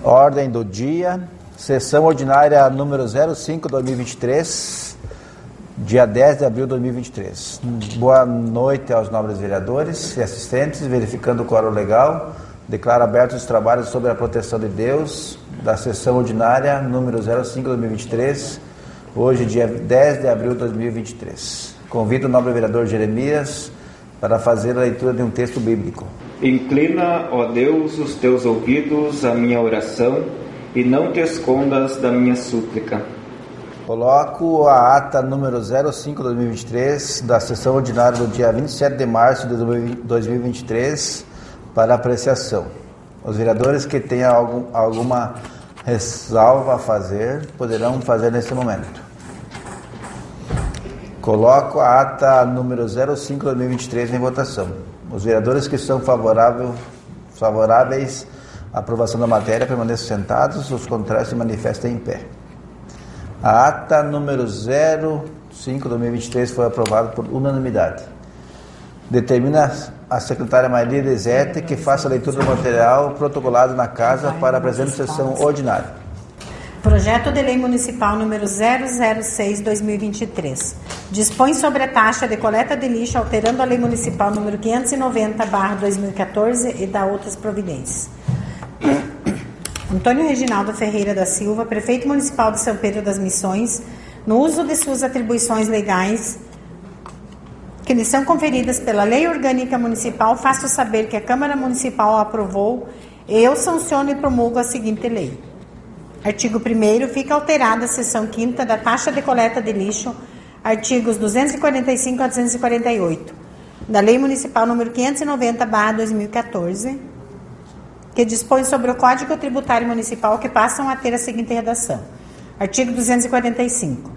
Ordem do dia, sessão ordinária número 05/2023, dia 10 de abril de 2023. Boa noite aos nobres vereadores e assistentes, verificando o quórum legal. Declaro abertos os trabalhos sobre a proteção de Deus da sessão ordinária número 05/2023, hoje dia 10 de abril de 2023. Convido o nobre vereador Jeremias para fazer a leitura de um texto bíblico. Inclina, ó Deus, os teus ouvidos à minha oração e não te escondas da minha súplica. Coloco a ata número 05/2023 da sessão ordinária do dia 27 de março de 2023 para apreciação. Os vereadores que tenham alguma ressalva a fazer poderão fazer nesse momento. Coloco a ata número 05/2023 em votação. Os vereadores que são favoráveis à aprovação da matéria permaneçam sentados, os contrários se manifestem em pé. A ata número 05/2023 foi aprovada por unanimidade. Determina a secretária Maria Elisete que faça a leitura do material protocolado na casa para a presente sessão ordinária. Projeto de Lei Municipal número 006/2023. Dispõe sobre a taxa de coleta de lixo, alterando a Lei Municipal número 590/2014 e dá outras providências. Antônio Reginaldo Ferreira da Silva, Prefeito Municipal de São Pedro das Missões, no uso de suas atribuições legais que lhe são conferidas pela Lei Orgânica Municipal, faço saber que a Câmara Municipal aprovou e eu sanciono e promulgo a seguinte lei. Artigo 1º, fica alterada a seção 5ª da taxa de coleta de lixo, artigos 245 a 248, da Lei Municipal número 590/2014, que dispõe sobre o Código Tributário Municipal, que passam a ter a seguinte redação. Artigo 245.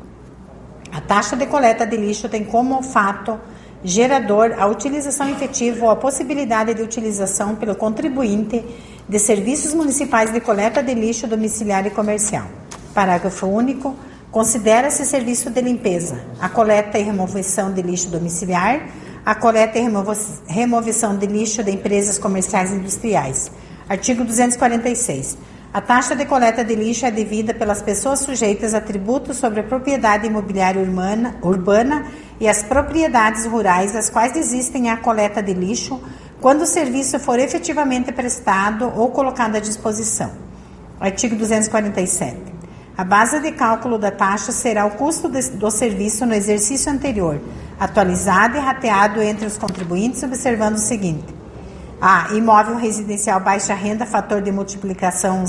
A taxa de coleta de lixo tem como fato gerador a utilização efetiva ou a possibilidade de utilização pelo contribuinte de serviços municipais de coleta de lixo domiciliar e comercial. Parágrafo único. Considera-se serviço de limpeza a coleta e remoção de lixo domiciliar, a coleta e remoção de lixo de empresas comerciais e industriais. Artigo 246. A taxa de coleta de lixo é devida pelas pessoas sujeitas a tributos sobre a propriedade imobiliária urbana e as propriedades rurais das quais existem a coleta de lixo, quando o serviço for efetivamente prestado ou colocado à disposição. Artigo 247. A base de cálculo da taxa será o custo do serviço no exercício anterior, atualizado e rateado entre os contribuintes, observando o seguinte: A. Imóvel residencial baixa renda, fator de multiplicação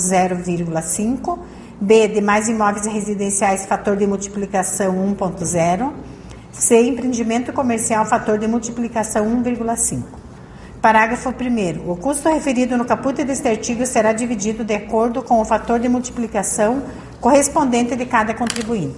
0,5. B. Demais imóveis residenciais, fator de multiplicação 1,0. C. Empreendimento comercial, fator de multiplicação 1,5. Parágrafo 1º. O custo referido no caput deste artigo será dividido de acordo com o fator de multiplicação correspondente de cada contribuinte.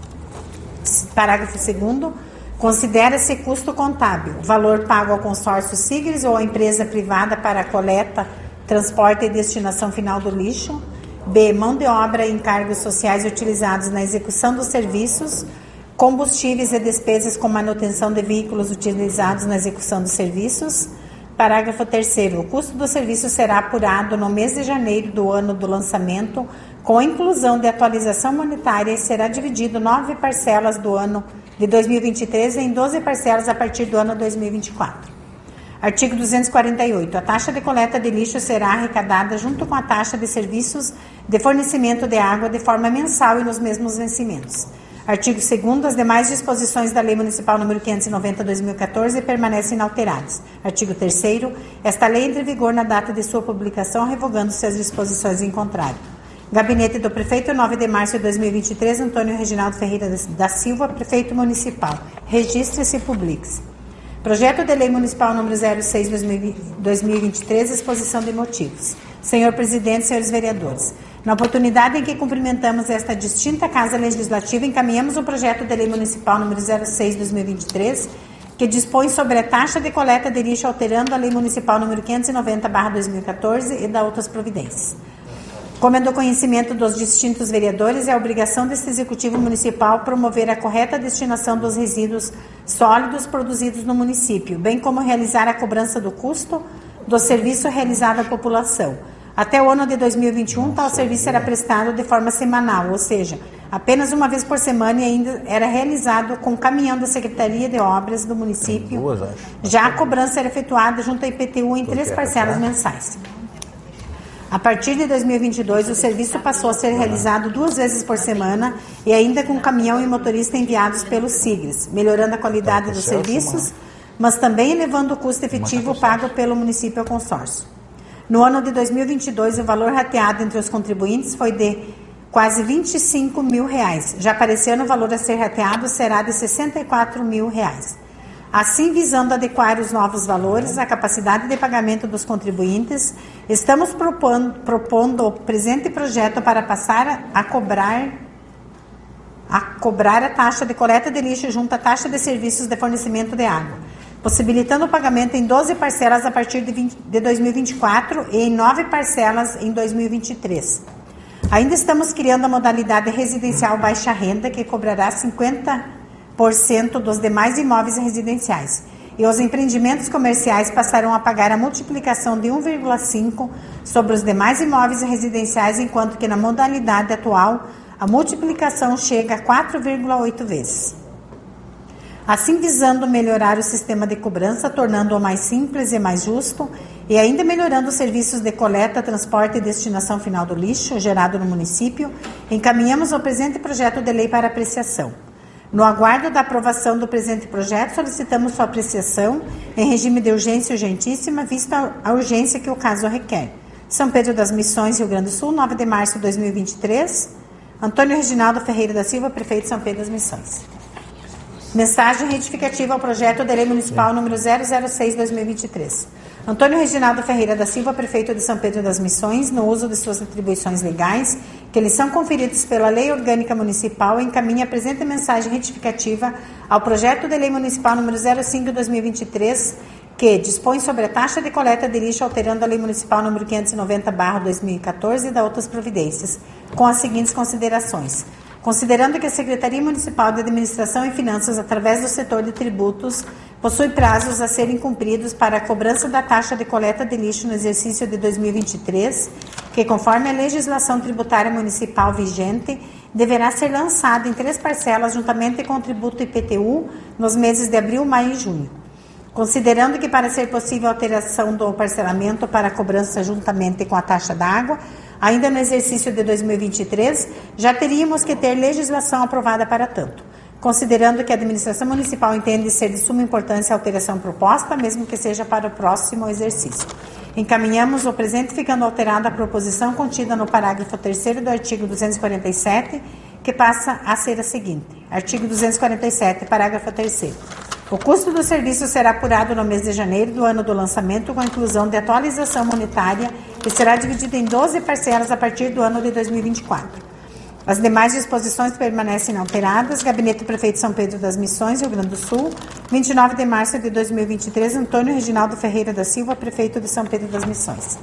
Parágrafo 2º. Considera-se custo contábil o valor pago ao consórcio Sigres ou à empresa privada para a coleta, transporte e destinação final do lixo. B. Mão de obra e encargos sociais utilizados na execução dos serviços, combustíveis e despesas com manutenção de veículos utilizados na execução dos serviços. Parágrafo 3º. O custo do serviço será apurado no mês de janeiro do ano do lançamento, com a inclusão de atualização monetária, e será dividido 9 parcelas do ano de 2023 em 12 parcelas a partir do ano 2024. Artigo 248. A taxa de coleta de lixo será arrecadada junto com a taxa de serviços de fornecimento de água de forma mensal e nos mesmos vencimentos. Artigo 2º. As demais disposições da Lei Municipal número 590/2014 permanecem inalteradas. Artigo 3º. Esta lei entra em vigor na data de sua publicação, revogando-se as disposições em contrário. Gabinete do Prefeito, 9 de março de 2023, Antônio Reginaldo Ferreira da Silva, Prefeito Municipal. Registre-se e publique-se. Projeto de Lei Municipal número 06/2023, exposição de motivos. Senhor Presidente, senhores vereadores, na oportunidade em que cumprimentamos esta distinta Casa Legislativa, encaminhamos o projeto de Lei Municipal número 06/2023, que dispõe sobre a taxa de coleta de lixo, alterando a Lei Municipal número 590/2014 e dá outras providências. Como é do conhecimento dos distintos vereadores, é a obrigação deste Executivo Municipal promover a correta destinação dos resíduos sólidos produzidos no município, bem como realizar a cobrança do custo do serviço realizado à população, Até o ano de 2021, tal serviço era prestado de forma semanal, ou seja, apenas uma vez por semana e ainda era realizado com caminhão da Secretaria de Obras do município. Já a cobrança era efetuada junto à IPTU em 3 parcelas mensais. A partir de 2022, o serviço passou a ser realizado 2 vezes por semana e ainda com caminhão e motorista enviados pelos SIGRES, melhorando a qualidade dos serviços, mas também elevando o custo efetivo pago pelo município ao consórcio. No ano de 2022, o valor rateado entre os contribuintes foi de quase R$25 mil. Já para esse ano, o valor a ser rateado será de R$64 mil. Assim, visando adequar os novos valores à capacidade de pagamento dos contribuintes, estamos propondo o presente projeto para passar a cobrar a taxa de coleta de lixo junto à taxa de serviços de fornecimento de água, possibilitando o pagamento em 12 parcelas a partir de 2024 e em 9 parcelas em 2023. Ainda estamos criando a modalidade residencial baixa renda, que cobrará 50% dos demais imóveis residenciais. E os empreendimentos comerciais passarão a pagar a multiplicação de 1,5 sobre os demais imóveis residenciais, enquanto que na modalidade atual a multiplicação chega a 4,8 vezes. Assim, visando melhorar o sistema de cobrança, tornando-o mais simples e mais justo, e ainda melhorando os serviços de coleta, transporte e destinação final do lixo gerado no município, encaminhamos o presente projeto de lei para apreciação. No aguardo da aprovação do presente projeto, solicitamos sua apreciação em regime de urgência urgentíssima, vista a urgência que o caso requer. São Pedro das Missões, Rio Grande do Sul, 9 de março de 2023. Antônio Reginaldo Ferreira da Silva, prefeito de São Pedro das Missões. Mensagem retificativa ao projeto de lei municipal número 006/2023. Antônio Reginaldo Ferreira da Silva, prefeito de São Pedro das Missões, no uso de suas atribuições legais, que lhe são conferidas pela Lei Orgânica Municipal, encaminha a presente mensagem retificativa ao projeto de lei municipal número 05/2023, que dispõe sobre a taxa de coleta de lixo, alterando a Lei Municipal número 590/2014 e da outras providências, com as seguintes considerações. Considerando que a Secretaria Municipal de Administração e Finanças, através do setor de tributos, possui prazos a serem cumpridos para a cobrança da taxa de coleta de lixo no exercício de 2023, que, conforme a legislação tributária municipal vigente, deverá ser lançada em 3 parcelas juntamente com o tributo IPTU nos meses de abril, maio e junho. Considerando que, para ser possível a alteração do parcelamento para a cobrança juntamente com a taxa da água, ainda no exercício de 2023, já teríamos que ter legislação aprovada para tanto. Considerando que a administração municipal entende ser de suma importância a alteração proposta, mesmo que seja para o próximo exercício. Encaminhamos o presente, ficando alterada a proposição contida no parágrafo 3º do artigo 247, que passa a ser a seguinte. Artigo 247, parágrafo 3º. O custo do serviço será apurado no mês de janeiro do ano do lançamento, com a inclusão de atualização monetária, que será dividida em 12 parcelas a partir do ano de 2024. As demais disposições permanecem inalteradas. Gabinete do Prefeito de São Pedro das Missões, Rio Grande do Sul, 29 de março de 2023, Antônio Reginaldo Ferreira da Silva, Prefeito de São Pedro das Missões.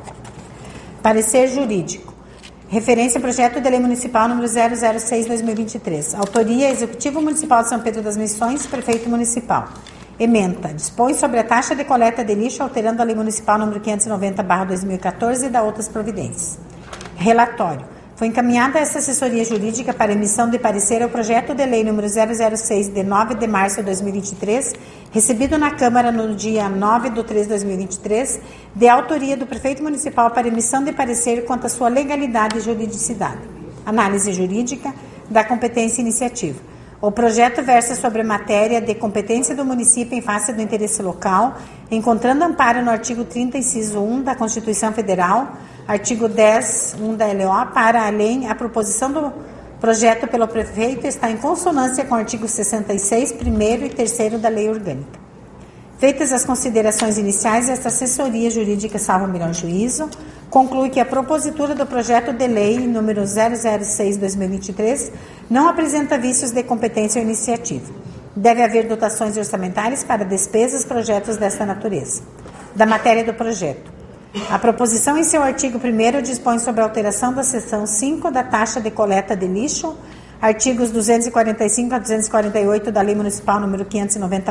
Parecer jurídico. Referência ao projeto de lei municipal número 006/2023. Autoria, Executivo Municipal de São Pedro das Missões, Prefeito Municipal. Ementa. Dispõe sobre a taxa de coleta de lixo, alterando a lei municipal número 590/2014 e da outras providências. Relatório. Foi encaminhada essa assessoria jurídica para emissão de parecer ao projeto de lei número 006, de 9 de março de 2023, recebido na Câmara no dia 9/3/2023, de autoria do Prefeito Municipal para emissão de parecer quanto à sua legalidade e juridicidade. Análise jurídica da competência iniciativa. O projeto versa sobre a matéria de competência do município em face do interesse local, encontrando amparo no artigo 30, inciso 1 da Constituição Federal, artigo 10, 1 da LO, para além, a proposição do projeto pelo prefeito está em consonância com o artigo 66, 1º e 3º da Lei Orgânica. Feitas as considerações iniciais, esta assessoria jurídica, salvo melhor juízo, conclui que a propositura do projeto de lei número 006/2023 não apresenta vícios de competência ou iniciativa. Deve haver dotações orçamentárias para despesas, projetos desta natureza. Da matéria do projeto. A proposição, em seu artigo 1º, dispõe sobre a alteração da seção 5 da taxa de coleta de lixo, artigos 245 a 248 da Lei Municipal número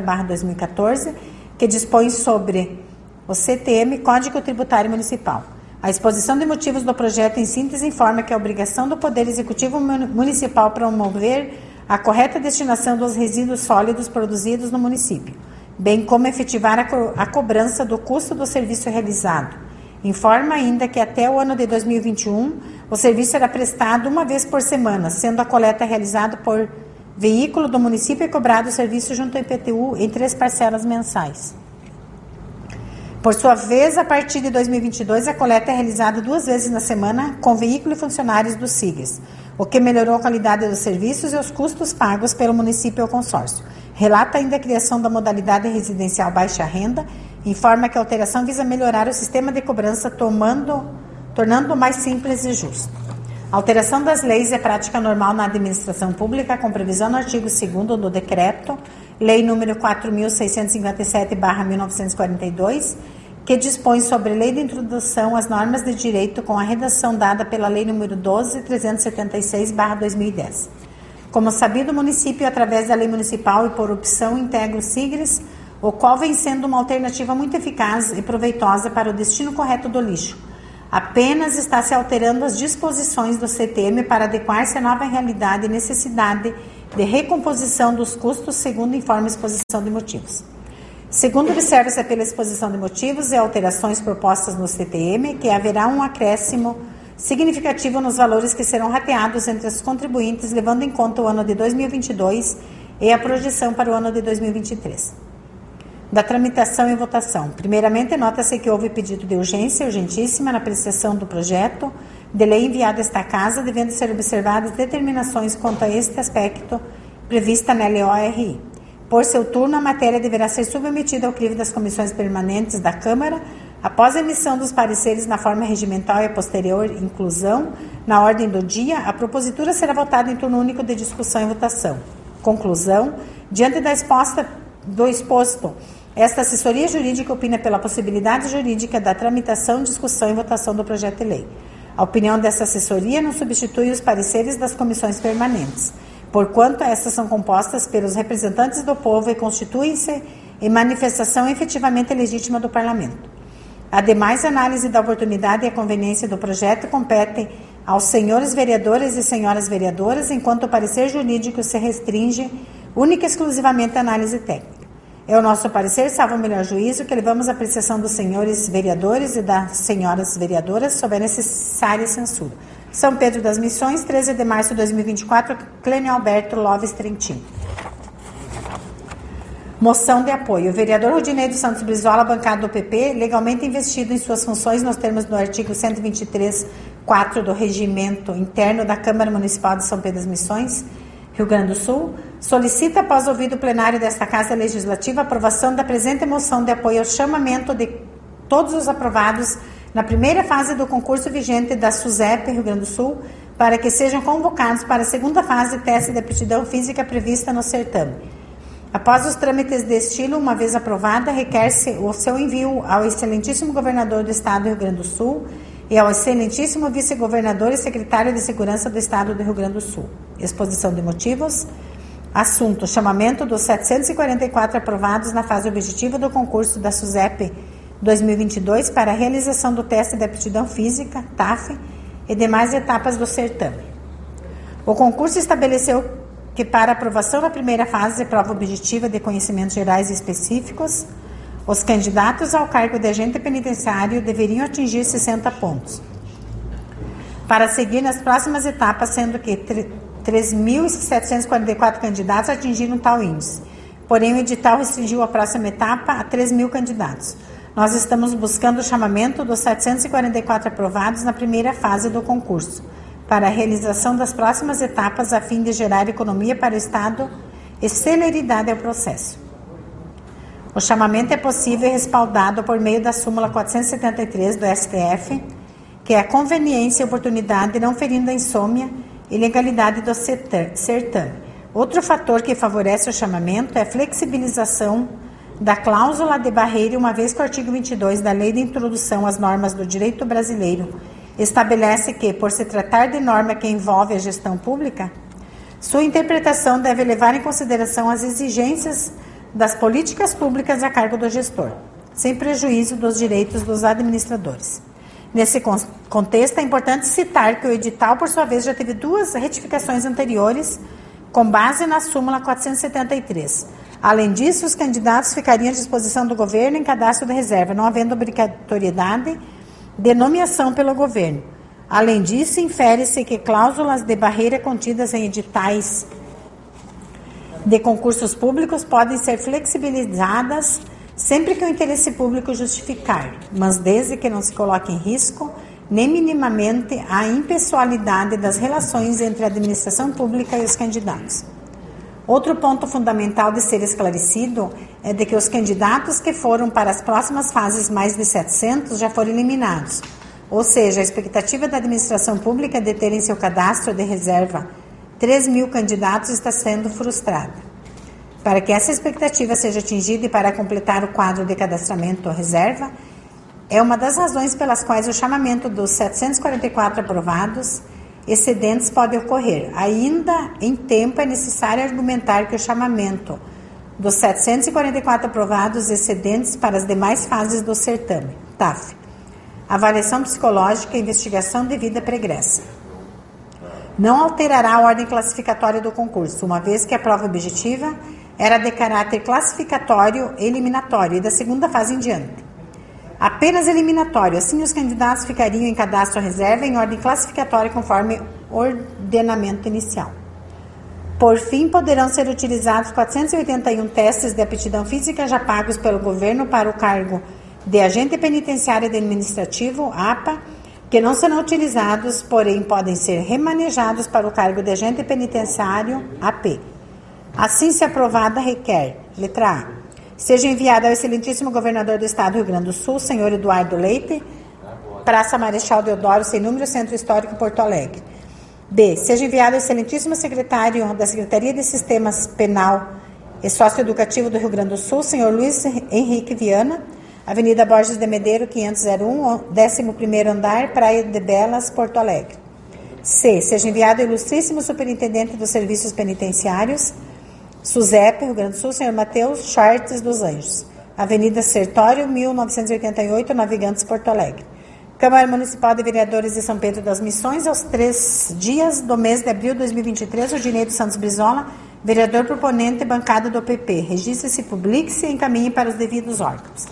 590/2014, que dispõe sobre o CTM, Código Tributário Municipal. A exposição de motivos do projeto, em síntese, informa que a obrigação do Poder Executivo Municipal promover a correta destinação dos resíduos sólidos produzidos no município, bem como efetivar a cobrança do custo do serviço realizado. Informa ainda que até o ano de 2021, o serviço era prestado uma vez por semana, sendo a coleta realizada por veículo do município e cobrado o serviço junto ao IPTU em 3 parcelas mensais. Por sua vez, a partir de 2022, a coleta é realizada 2 vezes na semana com veículo e funcionários do SIGRES, o que melhorou a qualidade dos serviços e os custos pagos pelo município e o consórcio. Relata ainda a criação da modalidade residencial baixa renda, informa que a alteração visa melhorar o sistema de cobrança, tornando-o mais simples e justo. A alteração das leis é prática normal na administração pública, com previsão no artigo 2º do Decreto, Lei nº 4.657/1942, que dispõe sobre a Lei de Introdução às Normas de Direito, com a redação dada pela Lei nº 12.376/2010. Como sabido, o município, através da lei municipal e por opção, integra o SIGRES, o qual vem sendo uma alternativa muito eficaz e proveitosa para o destino correto do lixo. Apenas está se alterando as disposições do CTM para adequar-se à nova realidade e necessidade de recomposição dos custos, segundo informe exposição de motivos. Segundo observa-se pela exposição de motivos e alterações propostas no CTM, que haverá um acréscimo significativo nos valores que serão rateados entre os contribuintes, levando em conta o ano de 2022 e a projeção para o ano de 2023. Da tramitação e votação. Primeiramente, nota-se que houve pedido de urgência urgentíssima na apreciação do projeto de lei enviado a esta Casa, devendo ser observadas determinações quanto a este aspecto prevista na LORI. Por seu turno, a matéria deverá ser submetida ao crivo das comissões permanentes da Câmara, após a emissão dos pareceres na forma regimental e a posterior inclusão na ordem do dia. A propositura será votada em turno único de discussão e votação. Conclusão. Diante do exposto, esta assessoria jurídica opina pela possibilidade jurídica da tramitação, discussão e votação do projeto de lei. A opinião dessa assessoria não substitui os pareceres das comissões permanentes, porquanto estas são compostas pelos representantes do povo e constituem-se em manifestação efetivamente legítima do Parlamento. Ademais, a análise da oportunidade e a conveniência do projeto compete aos senhores vereadores e senhoras vereadoras, enquanto o parecer jurídico se restringe única e exclusivamente à análise técnica. É o nosso parecer, salvo o melhor juízo, que levamos à apreciação dos senhores vereadores e das senhoras vereadoras sob a necessária censura. São Pedro das Missões, 13 de março de 2024, Clênio Alberto Loves Trentino. Moção de apoio. O vereador Rodinei dos Santos Brizola, bancado do PP, legalmente investido em suas funções nos termos do artigo 123.4 do Regimento Interno da Câmara Municipal de São Pedro das Missões, Rio Grande do Sul, solicita, após ouvido o plenário desta Casa Legislativa, a aprovação da presente moção de apoio ao chamamento de todos os aprovados na primeira fase do concurso vigente da SUSEP, Rio Grande do Sul, para que sejam convocados para a segunda fase de teste de aptidão física prevista no certame. Após os trâmites de estilo, uma vez aprovada, requer-se o seu envio ao excelentíssimo governador do Estado do Rio Grande do Sul e ao excelentíssimo vice-governador e secretário de Segurança do Estado do Rio Grande do Sul. Exposição de motivos. Assunto: chamamento dos 744 aprovados na fase objetiva do concurso da SUSEP 2022 para a realização do teste de aptidão física, TAF, e demais etapas do certame. O concurso estabeleceu que, para aprovação na primeira fase, prova objetiva de conhecimentos gerais e específicos, os candidatos ao cargo de agente penitenciário deveriam atingir 60 pontos. Para seguir nas próximas etapas, sendo que 3.744 candidatos atingiram tal índice. Porém, o edital restringiu a próxima etapa a 3.000 candidatos. Nós estamos buscando o chamamento dos 744 aprovados na primeira fase do concurso, para a realização das próximas etapas, a fim de gerar economia para o Estado e celeridade ao processo. O chamamento é possível e respaldado por meio da súmula 473 do STF, que é a conveniência e oportunidade, não ferindo a insônia e legalidade do certame. Outro fator que favorece o chamamento é a flexibilização da cláusula de barreira, uma vez que o artigo 22 da Lei de Introdução às Normas do Direito Brasileiro estabelece que, por se tratar de norma que envolve a gestão pública, sua interpretação deve levar em consideração as exigências das políticas públicas a cargo do gestor, sem prejuízo dos direitos dos administradores. Nesse contexto, é importante citar que o edital, por sua vez, já teve 2 retificações anteriores, com base na súmula 473. Além disso, os candidatos ficariam à disposição do governo em cadastro de reserva, não havendo obrigatoriedade de nomeação pelo governo. Além disso, infere-se que cláusulas de barreira contidas em editais de concursos públicos podem ser flexibilizadas sempre que o interesse público justificar, mas desde que não se coloque em risco nem minimamente a impessoalidade das relações entre a administração pública e os candidatos. Outro ponto fundamental de ser esclarecido é de que os candidatos que foram para as próximas fases mais de 700 já foram eliminados, ou seja, a expectativa da administração pública de ter em seu cadastro de reserva 3.000 candidatos está sendo frustrada. Para que essa expectativa seja atingida e para completar o quadro de cadastramento reserva, é uma das razões pelas quais o chamamento dos 744 aprovados excedentes pode ocorrer. Ainda em tempo é necessário argumentar que o chamamento dos 744 aprovados excedentes para as demais fases do certame, TAF, avaliação psicológica e investigação de vida pregressa, não alterará a ordem classificatória do concurso, uma vez que a prova objetiva era de caráter classificatório e eliminatório e da segunda fase em diante. Apenas eliminatório, assim os candidatos ficariam em cadastro reserva em ordem classificatória conforme ordenamento inicial. Por fim, poderão ser utilizados 481 testes de aptidão física já pagos pelo governo para o cargo de agente penitenciário e administrativo, APA, que não serão utilizados, porém podem ser remanejados para o cargo de agente penitenciário, AP. Assim, se aprovada, requer, letra A, seja enviada ao excelentíssimo governador do Estado do Rio Grande do Sul, senhor Eduardo Leite, Praça Marechal Deodoro, sem número, Centro Histórico, Porto Alegre. B, seja enviado ao excelentíssimo secretário da Secretaria de Sistemas Penal e Socioeducativo do Rio Grande do Sul, senhor Luiz Henrique Viana, Avenida Borges de Medeiros, 501, 11º andar, Praia de Belas, Porto Alegre. C, seja enviado ao ilustríssimo superintendente dos serviços penitenciários, SUSEP, Rio Grande do Sul, senhor Matheus Chartes dos Anjos, Avenida Sertório, 1988, Navegantes, Porto Alegre. Câmara Municipal de Vereadores de São Pedro das Missões, aos 3 dias do mês de abril de 2023, o Dineiro Santos Brizola, vereador proponente, bancada do PP. Registre-se, publique-se e encaminhe para os devidos órgãos.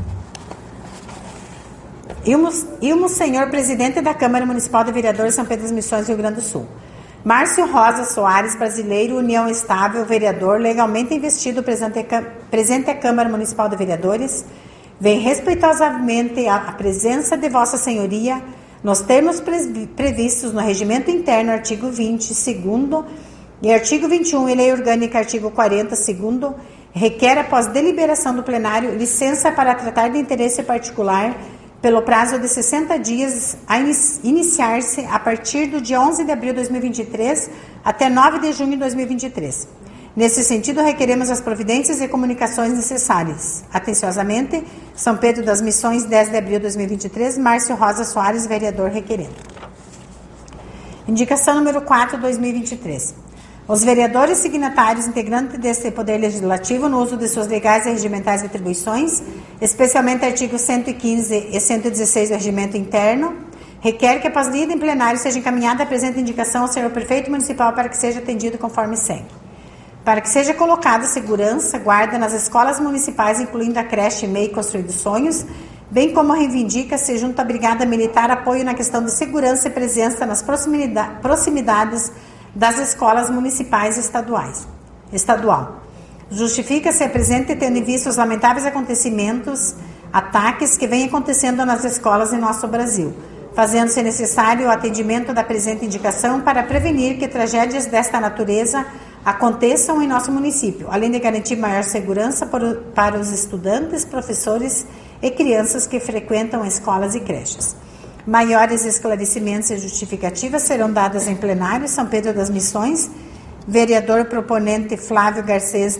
Ilmo, senhor presidente da Câmara Municipal de Vereadores de São Pedro das Missões, Rio Grande do Sul. Márcio Rosa Soares, brasileiro, União Estável, vereador, legalmente investido presente à Câmara Municipal de Vereadores, vem respeitosamente à presença de Vossa Senhoria, nos termos previstos no Regimento Interno, artigo 20, segundo, e artigo 21 e Lei Orgânica, artigo 40, segundo, requer, após deliberação do plenário, licença para tratar de interesse particular pelo prazo de 60 dias a iniciar-se a partir do dia 11 de abril de 2023 até 9 de junho de 2023. Nesse sentido, requeremos as providências e comunicações necessárias. Atenciosamente, São Pedro das Missões, 10 de abril de 2023, Márcio Rosa Soares, vereador requerendo. Indicação número 4, 2023. Os vereadores signatários integrantes deste Poder Legislativo, no uso de suas legais e regimentais atribuições, especialmente artigos 115 e 116 do Regimento Interno, requer que, após lida em plenário, seja encaminhada a presente indicação ao senhor prefeito municipal para que seja atendido conforme segue. Para que seja colocada segurança, guarda nas escolas municipais, incluindo a creche MEI Construído Sonhos, bem como reivindica-se junto à Brigada Militar apoio na questão de segurança e presença nas proximidades das escolas municipais estadual. Justifica-se a presente tendo em vista os lamentáveis acontecimentos, ataques que vêm acontecendo nas escolas em nosso Brasil, fazendo-se necessário o atendimento da presente indicação para prevenir que tragédias desta natureza aconteçam em nosso município, além de garantir maior segurança para os estudantes, professores e crianças que frequentam escolas e creches. Maiores esclarecimentos e justificativas serão dadas em plenário. São Pedro das Missões, vereador proponente Flávio Garcês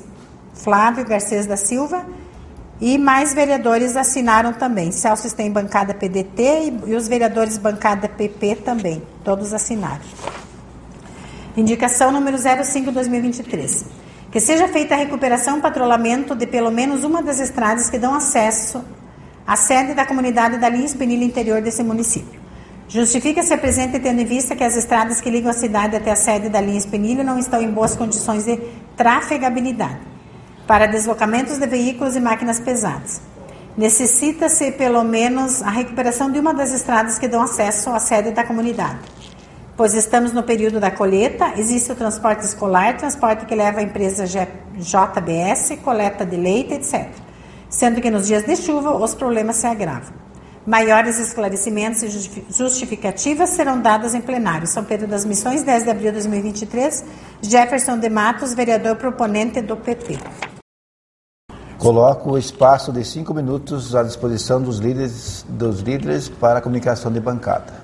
da Silva, e mais vereadores assinaram também. Celso tem bancada PDT e os vereadores bancada PP também, todos assinaram. Indicação número 05/2023. Que seja feita a recuperação e patrulhamento de pelo menos uma das estradas que dão acesso a sede da comunidade da linha Espinilho interior desse município. Justifica-se a presente tendo em vista que as estradas que ligam a cidade até a sede da linha Espinilho não estão em boas condições de trafegabilidade para deslocamentos de veículos e máquinas pesadas. Necessita-se pelo menos a recuperação de uma das estradas que dão acesso à sede da comunidade. Pois estamos no período da colheita, existe o transporte escolar, transporte que leva a empresa JBS, coleta de leite, etc. Sendo que nos dias de chuva os problemas se agravam. Maiores esclarecimentos e justificativas serão dadas em plenário. São Pedro das Missões, 10 de abril de 2023, Jefferson de Matos, vereador proponente do PT. Coloco o espaço de 5 minutos à disposição dos líderes para a comunicação de bancada.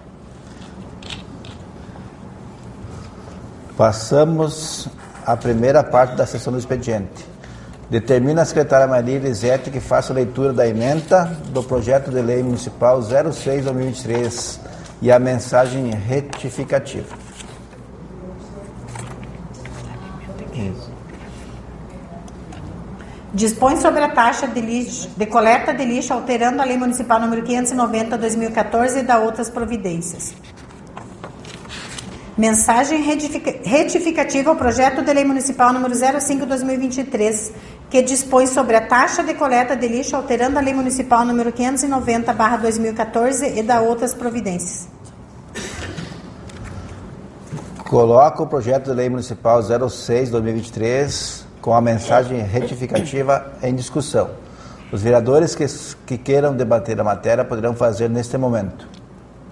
Passamos à primeira parte da sessão do expediente. Determina a secretária Maria Elisete que faça a leitura da ementa do projeto de lei municipal 06/2023 e a mensagem retificativa. Dispõe sobre a taxa de coleta de lixo, alterando a lei municipal número 590/2014 e dá outras providências. Mensagem retificativa ao projeto de lei municipal número 05/2023, que dispõe sobre a taxa de coleta de lixo, alterando a lei municipal número 590/2014 e dá outras providências. Coloco o projeto de lei municipal 06/2023 com a mensagem retificativa em discussão. Os vereadores que queiram debater a matéria poderão fazer neste momento.